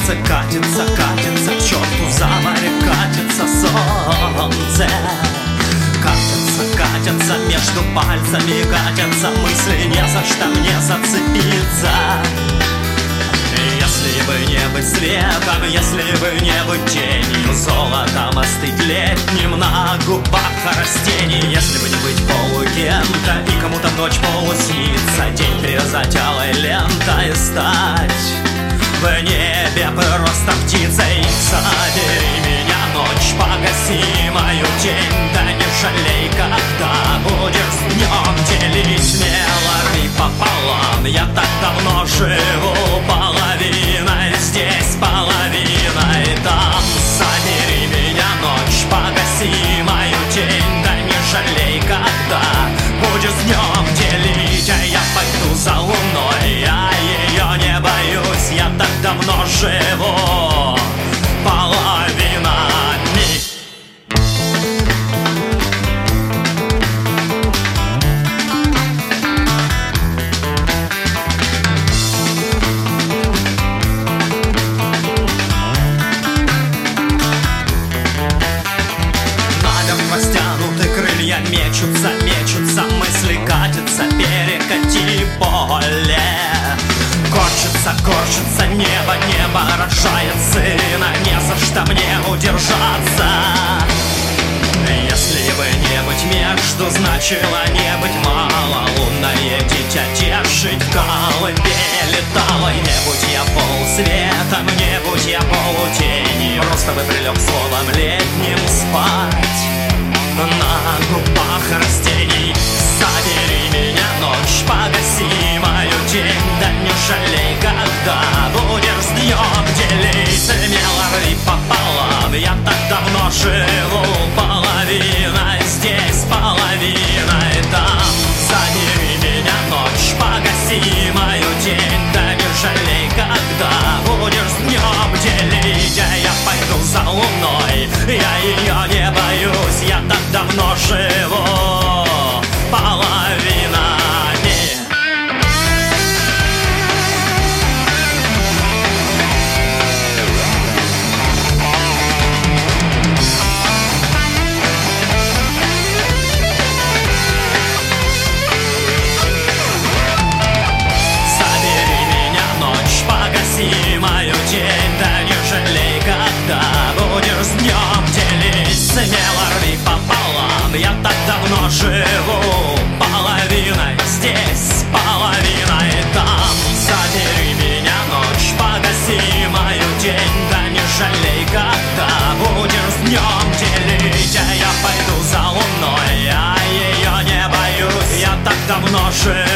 Катится, катится, катится, к черту за море катится солнце. Катятся, катятся, между пальцами катятся мысли, не за что мне зацепиться. Если бы не быть светом, если бы не быть тенью, золотом остыть летним на губах растений. Если бы не быть полукем-то и кому-то ночь полуснится, день привязать алой лентой и стать в небе просто птицей. Забери меня, ночь, погаси мою тень, да не жалей, когда будешь с днем делить. Смело рви пополам, я так давно живу половиной здесь, половиной там. Забери меня, ночь, погаси мою тень, да не жалей, когда будешь с днем делить. А я пойду за луной, я ее не боюсь, я так давно живу половинами. Растянуты крылья мечутся, мечутся, мысли катятся, перекати поле. Корчится, корчится небо, небо рожает сына, не за что мне удержаться. Если бы не быть между, значило не быть мало. Лунное дитя тешить в колыбели талой. Не будь я полсвета, не будь я полутени, просто бы прилег словом летним спать на губах растений. Забери меня, ночь, погаси мою тень, да не жалей, когда будешь с днем делить. Смело рви пополам, я так давно живу половиной здесь, половиной там. Забери меня, ночь, погаси мою тень, да не жалей, когда будешь с днем делить. А я пойду за луной, я ее не боюсь, я так давно живу половинами. Забери меня, ночь, погаси мою тень, да не жалей, когда будешь с днем делить. Смело рви пополам, я так давно живу половиной здесь, половиной там. Забери меня, ночь, погаси мою тень, да не жалей, когда будешь с днем делить. А я пойду за луной, я ее не боюсь, я так давно живу